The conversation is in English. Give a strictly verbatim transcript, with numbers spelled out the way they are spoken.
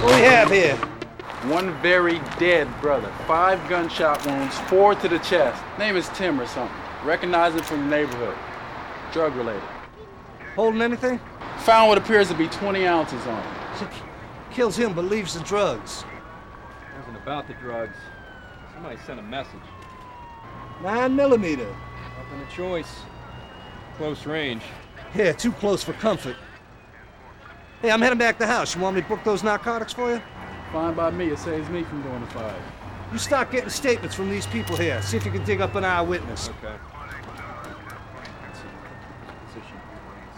What do we have here? One very dead brother. Five gunshot wounds, four to the chest. Name is Tim or something. Recognize it from the neighborhood. Drug related. Holding anything? Found what appears to be twenty ounces on him. Kills him but leaves the drugs. It wasn't about the drugs. Somebody sent a message. Nine millimeter. Nothing a choice. Close range. Yeah, too close for comfort. Hey, I'm heading back to the house. You want me to book those narcotics for you? Fine by me. It saves me from doing the five. You start getting statements from these people here. See if you can dig up an eyewitness. Okay.